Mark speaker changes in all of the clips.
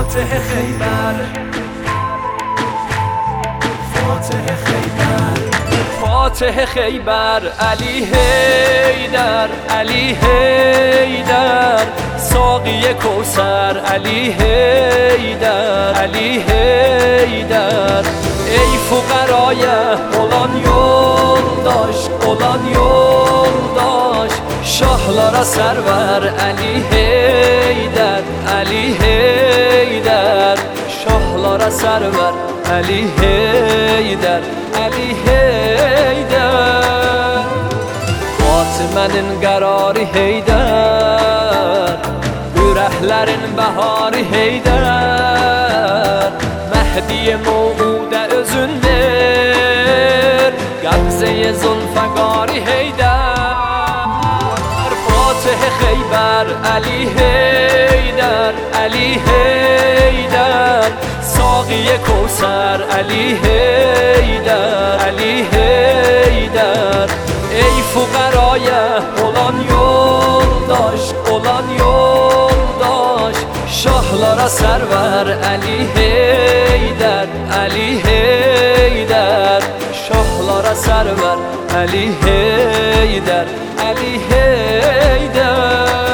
Speaker 1: فاتح خیبر، فاتح خیبر، فاتح خیبر، علی حیدر، علی حیدر، ساقی کوثر، علی حیدر، علی حیدر. ey fuqaraya olan yoldaş, olan yoldaş, şahlara sərvər, Ali Heydər, Ali Heydər, şahlara sərvər, Ali Heydər, Ali Heydər. Fatimənin qərarı Heydər, ürəklərin bəharı Heydər, Məhdi mev'udə özün ver, qəbzə-i Zülfəqarı Heydər. Fatih Xeybər, Ali Heydər, Ali Heydər, Saği Kevser, Ali Heydər, Ali Heydər. Ey fuqaraya olan yoldaş, olan yoldaş, şahlara sərvər, Ali Heydər, Ali Heydər, şahlara sərvər, Ali Heydər, Ali Heydər.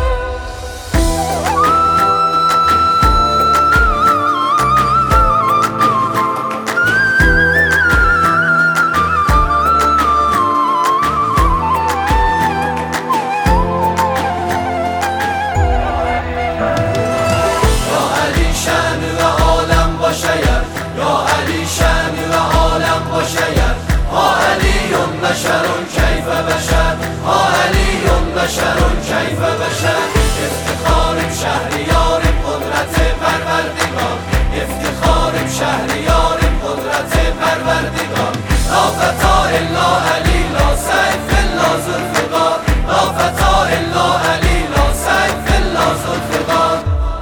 Speaker 2: بشر كيف بشر علي بشر كيف بشر افتخار بشهریار قدرت پروردگار افتخار بشهریار قدرت پروردگار لا فتى الا علی لا سیف الا ذوالفقار لا فتى الا علی لا سیف الا ذوالفقار.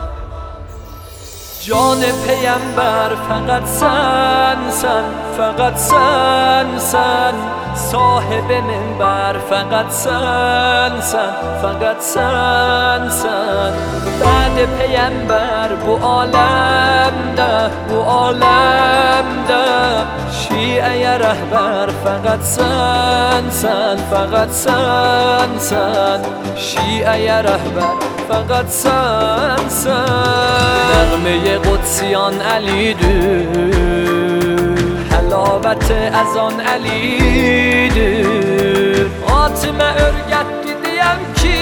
Speaker 1: جان پیمبر فقط سن، فقط سن، صاحب منبر فقط سن، فقط سن. بعد پیمبر bu alemde şia'ya rehber فقط سن، فقط سن، şia'ya rehber فقط سن. نغمه قدسیان علیدür، حلاوت از آن علیدür. Fatıma örgətti deyəm ki,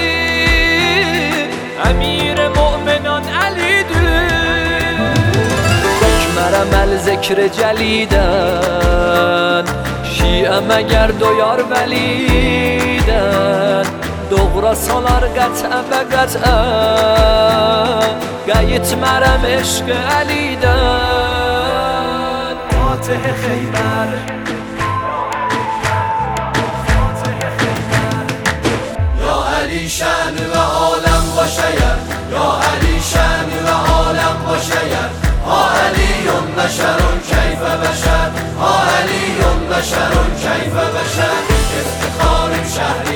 Speaker 1: əmir müminən Əlidir. Dökmərəm əl zikr cəlidən, şiə məgər doyar vəlidən. Doğra salar qətə və qətə, qayıtmərəm eşq Əlidən. Fatih Xeybər,
Speaker 2: علی شأن و عالم باشید یا علی شأن و عالم باشید ها علی بشر کیف بشر ها علی بشر کیف بشر افتخار شهری